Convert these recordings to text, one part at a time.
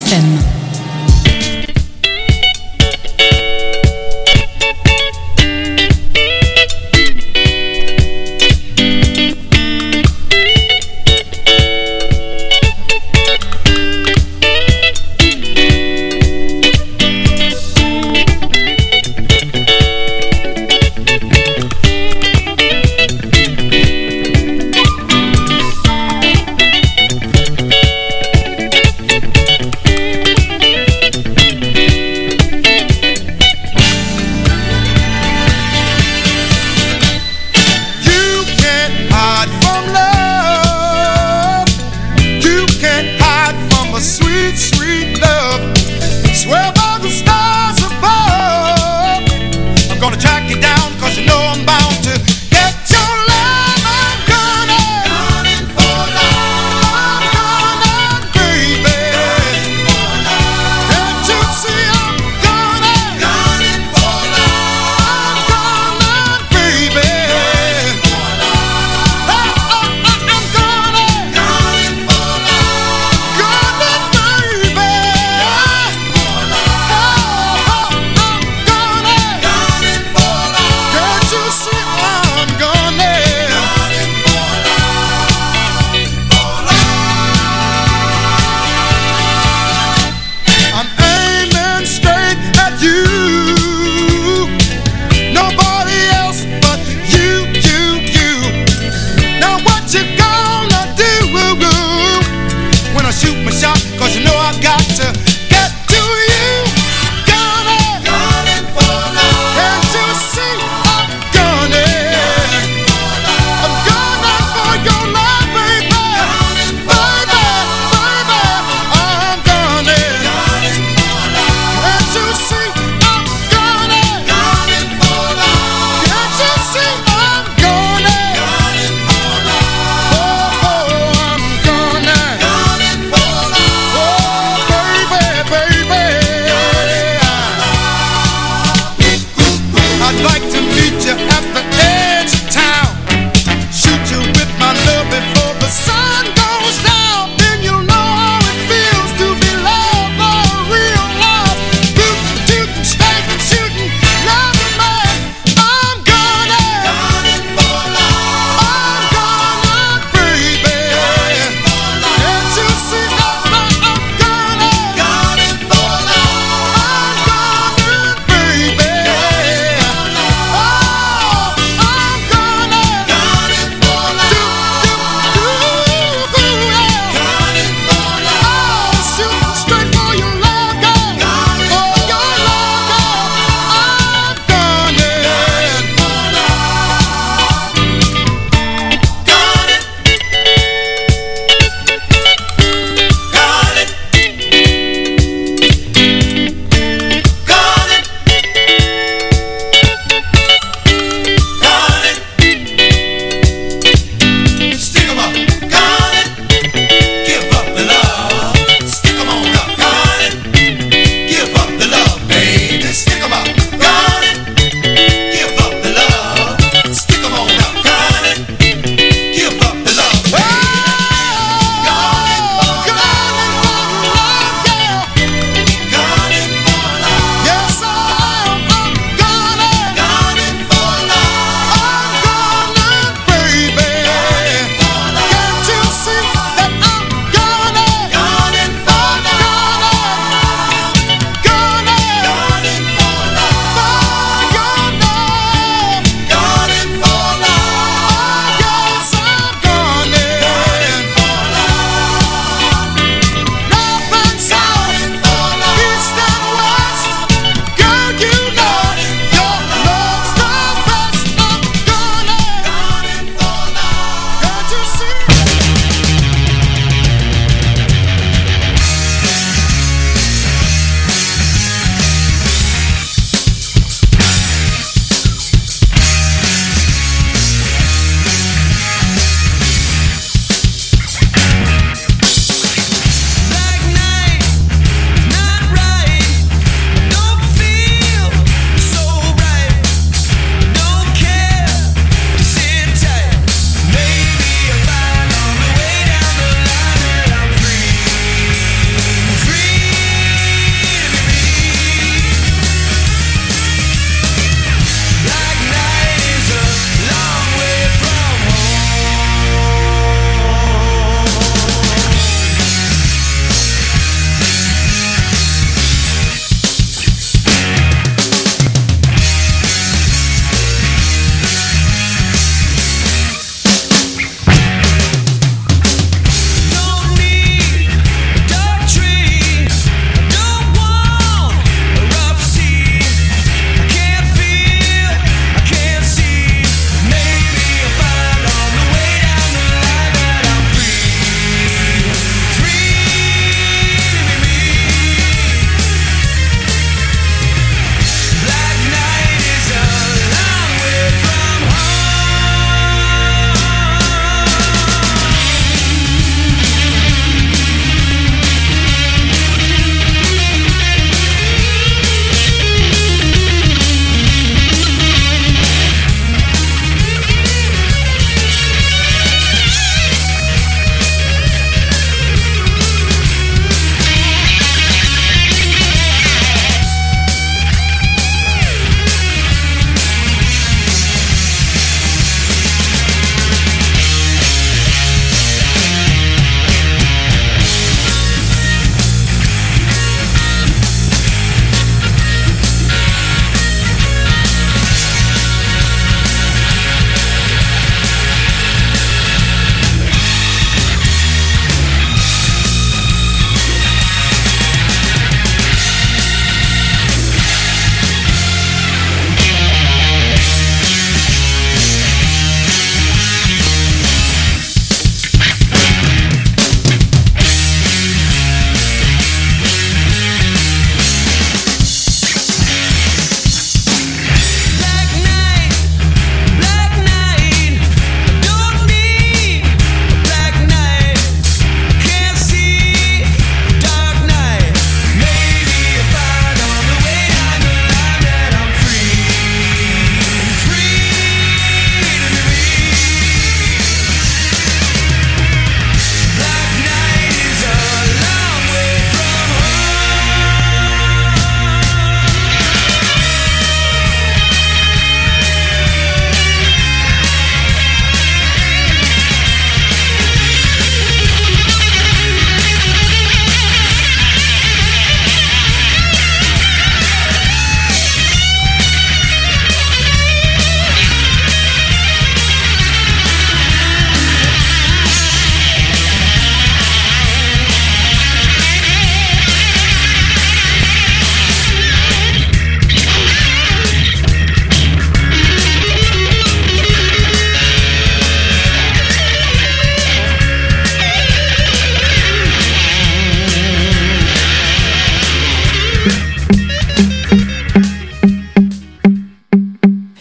FM. Baby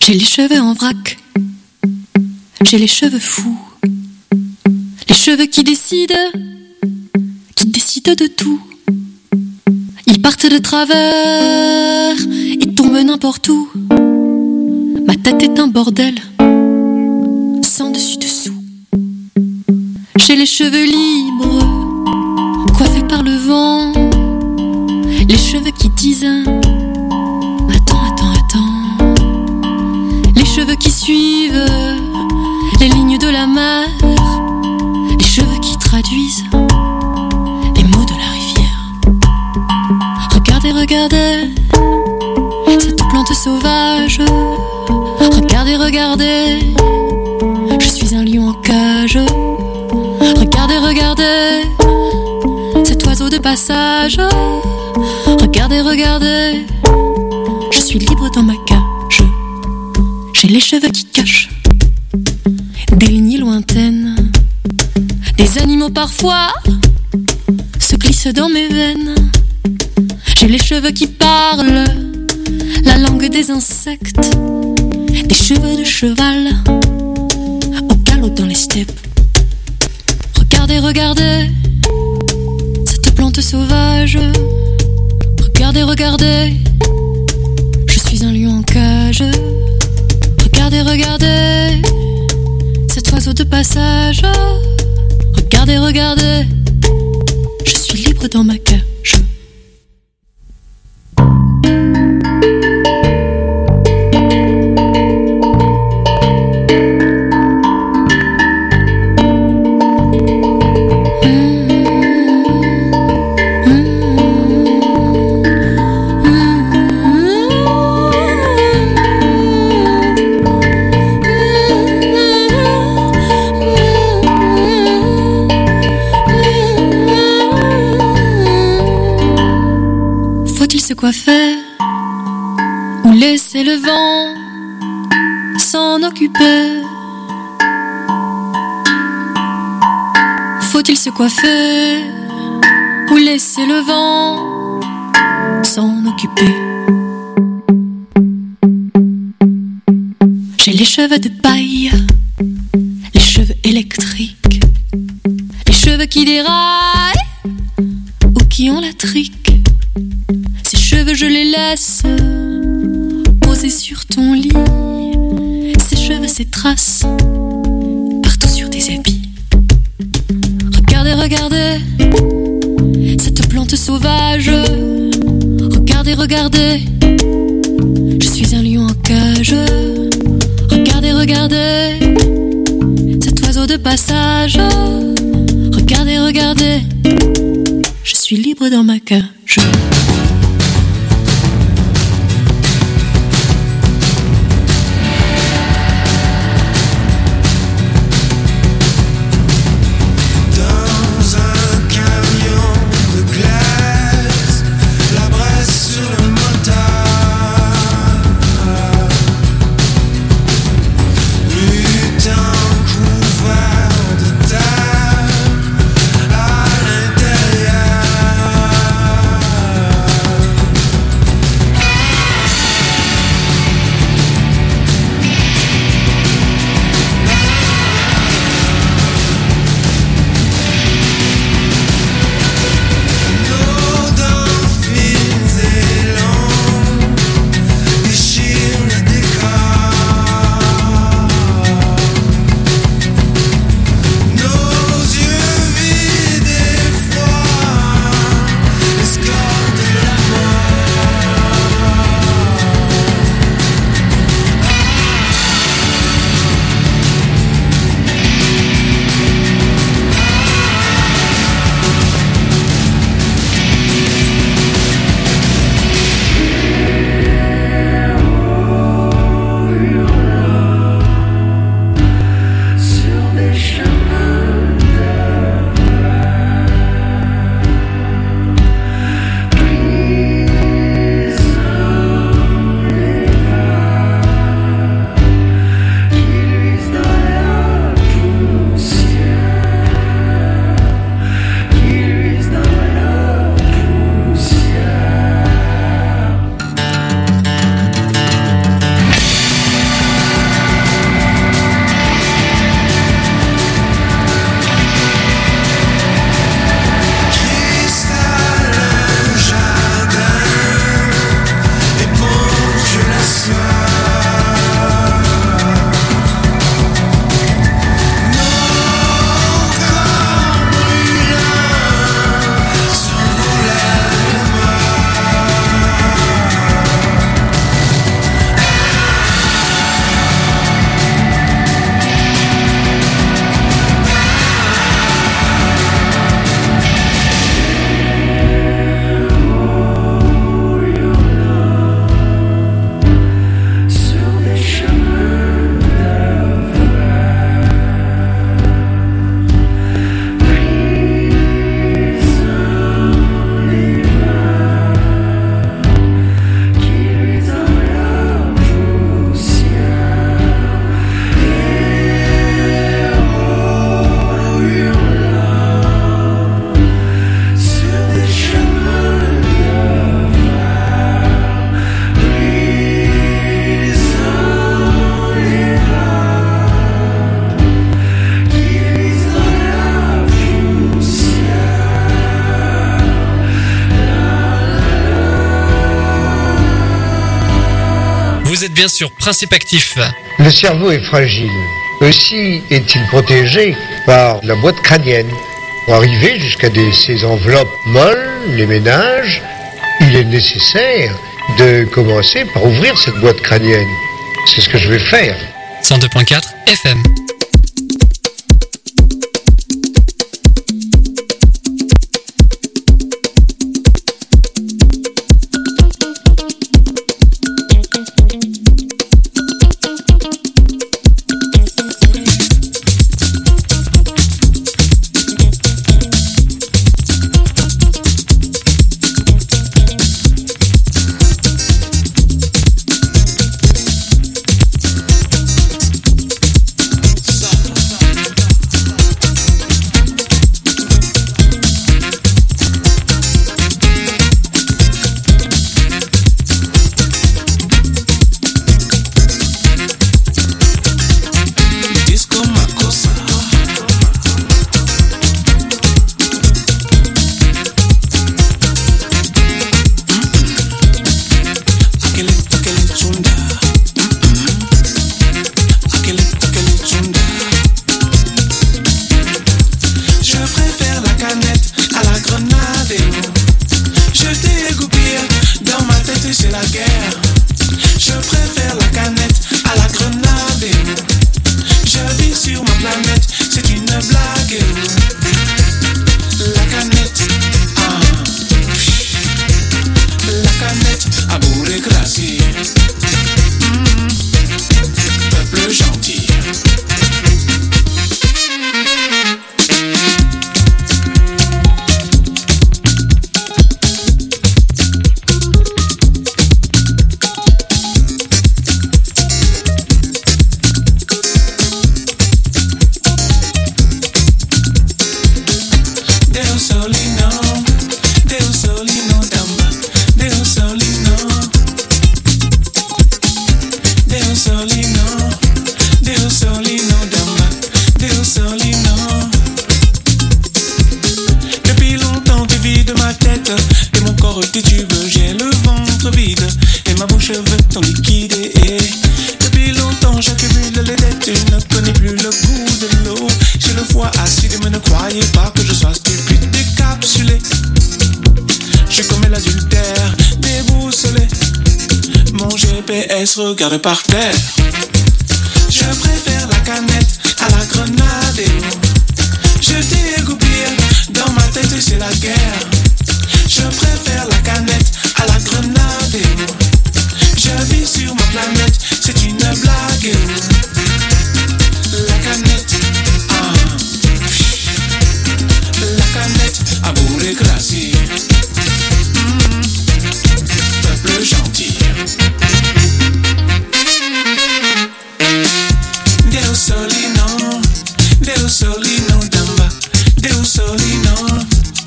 J'ai les cheveux en vrac, j'ai les cheveux fous, les cheveux qui décident de tout. Ils partent de travers, ils tombent n'importe où. Ma tête est un bordel, sans dessus-dessous. J'ai les cheveux libres, coiffés par le vent. Les cheveux qui disent attends. Les cheveux qui suivent les lignes de la mer. Les cheveux qui traduisent les mots de la rivière. Regardez, cette plante sauvage. Regardez, je suis un lion en cage. Regardez, cet oiseau de passage. Regardez, je suis libre dans ma cage. J'ai les cheveux qui cachent des lignes lointaines. Des animaux parfois se glissent dans mes veines. J'ai les cheveux qui parlent la langue des insectes. Des cheveux de cheval au galop dans les steppes. Regardez, cette plante sauvage. Regardez, je suis un lion en cage. Regardez, cet oiseau de passage. Regardez, je suis libre dans ma cage. Coiffer ou laisser le vent s'en occuper? Faut-il se coiffer ou laisser le vent s'en occuper? J'ai les cheveux de paille, les cheveux électriques, les cheveux qui déraillent ou qui ont la trique. Je les laisse poser sur ton lit. Ces cheveux, ces traces partout sur tes habits. Regardez, cette plante sauvage. Regardez, je suis un lion en cage. Regardez, cet oiseau de passage. Regardez, je suis libre dans ma cage. Vous êtes bien sûr Principe Actif. Le cerveau est fragile. Aussi est-il protégé par la boîte crânienne. Pour arriver jusqu'à ces enveloppes molles, les ménages, il est nécessaire de commencer par ouvrir cette boîte crânienne. C'est ce que je vais faire. 102.4 FM. Regardez par terre. Je préfère la canette à la grenade. Je dégoupille, dans ma tête c'est la guerre. Je préfère la canette à la grenade. Je vis sur ma planète, c'est une blague. La canette, la canette à bourré grassi. Peuple gentil. Solino Damba, Deo Solino.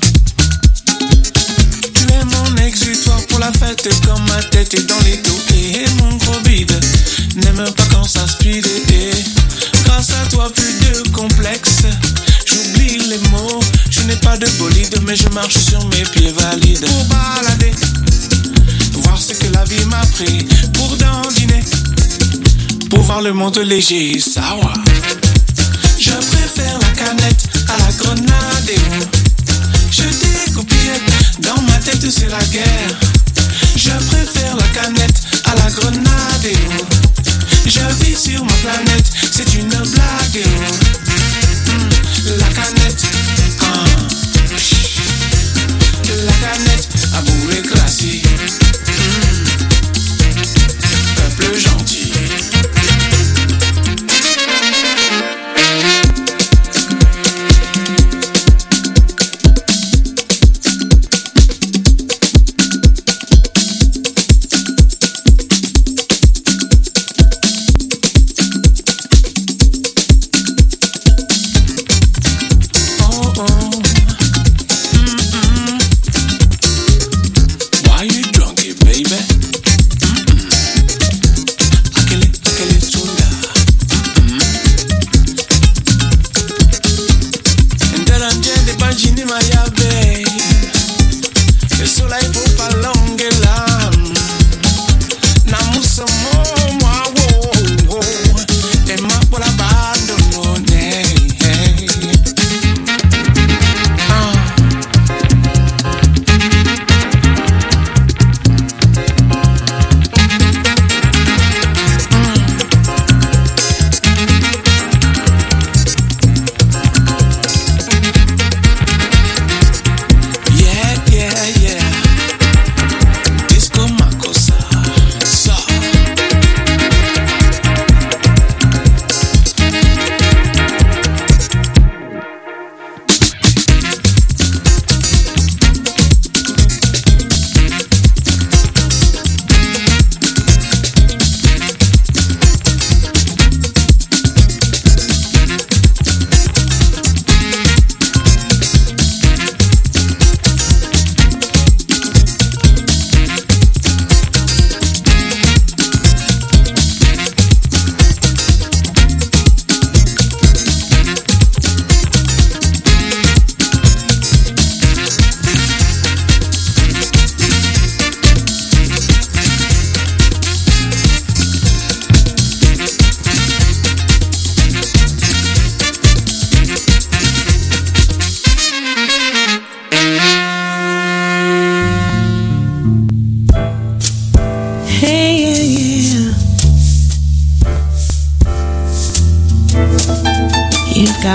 Tu es mon exutoire pour la fête, comme ma tête est dans les dos et mon gros bide n'aime pas quand ça speed. Grâce à toi plus de complexe, j'oublie les mots. Je n'ai pas de bolide mais je marche sur mes pieds valides. Pour balader, voir ce que la vie m'a pris. Pour dandiner, pour voir le monde léger, sawa. Je préfère la canette à la grenade. Je découpille, dans ma tête c'est la guerre. Je préfère la canette à la grenade. Je vis sur ma planète, c'est une blague. La canette, la canette à bourré classique. Peuple gentil.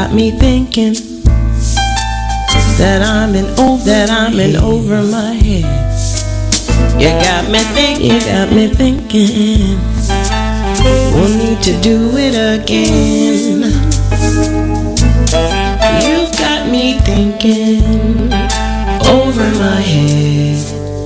got me thinking that I'm in over my head. You got me thinking, we'll need to do it again. You've got me thinking over my head.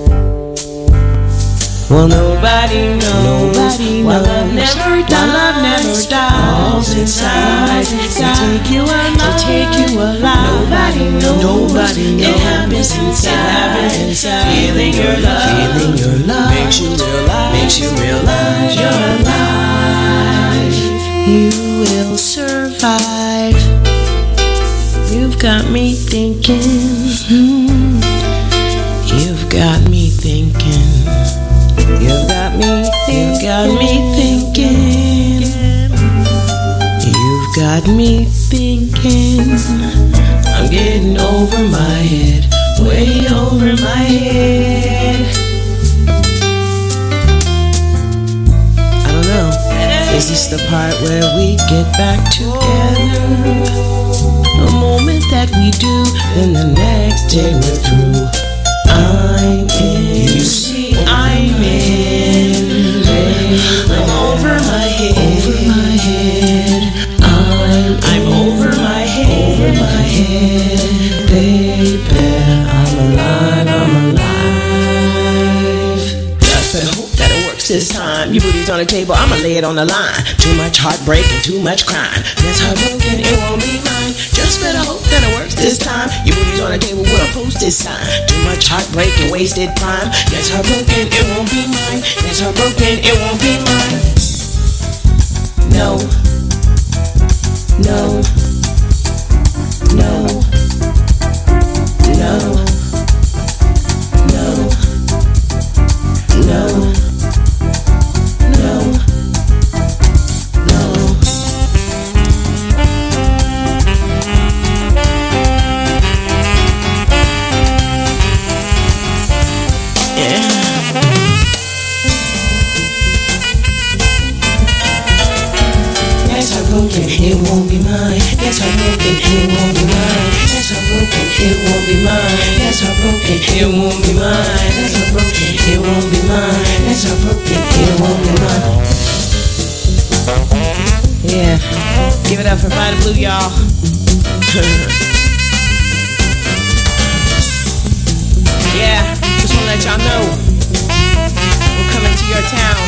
Well, nobody knows why love never dies. Falls inside to take you alive. Nobody knows. It happens inside. Feeling your love makes you realize you're alive. You will survive. You've got me thinking. You've got me thinking. You've got me thinking. You've got me thinking. I'm getting over my head, way over my head. I don't know. Is this the part where we get back together? The moment that we do, then the next day we're through. I'm in. You see, I'm in. I'm over my head. I'm over my head. Baby, I'm alive. Just better hope that it works this time. Your booty's on the table, I'ma lay it on the line. Too much heartbreak and too much crime. That's heartbroken, it won't be mine. Just better hope that it works this time. Your booty's on the table with a posted sign. Too much heartbreak and wasted prime. That's heartbroken, it won't be mine. That's heartbroken, it won't be mine. No. It won't be mine. That's heartbroken. It won't be mine. That's heartbroken. It won't be mine. That's heartbroken. It won't be mine. That's heartbroken. It won't be mine. That's heartbroken. It won't be mine. Yeah, give it up for Vita Blue, y'all. Yeah, just wanna let y'all know we're coming to your town.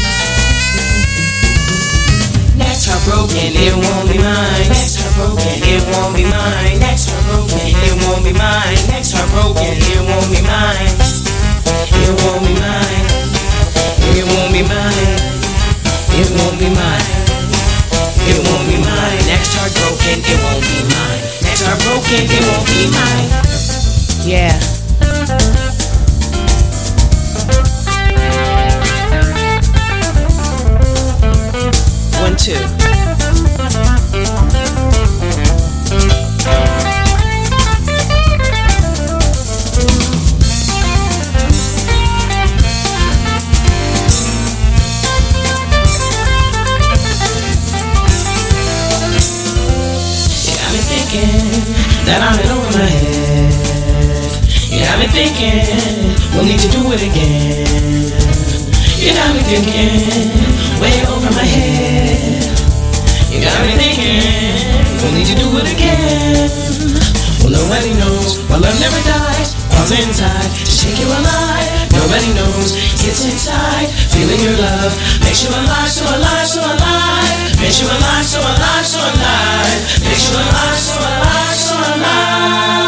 That's heartbroken, it won't be mine. That's heartbroken, it won't be mine. That's heartbroken, it won't be mine. That's heartbroken, it won't be mine. It won't be mine. It won't be mine. It won't be mine. It won't be mine. Next heartbroken, it won't be mine. Next heartbroken, it won't be mine. Yeah. 1, 2. That I'm in over my head. You got me thinking we'll need to do it again. You got me thinking way over my head. You got me thinking we'll need to do it again. Well, nobody knows why love never dies. Falls inside to take you alive. Nobody knows it's inside. Feeling your love makes you alive, so alive, so alive. Makes you alive, so alive, so alive. Makes you alive, so alive, so alive.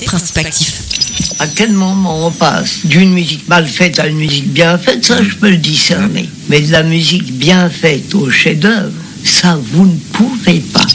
Principe Actif. À quel moment on passe d'une musique mal faite à une musique bien faite, ça je peux le discerner. Mais de la musique bien faite au chef-d'œuvre, ça vous ne pouvez pas.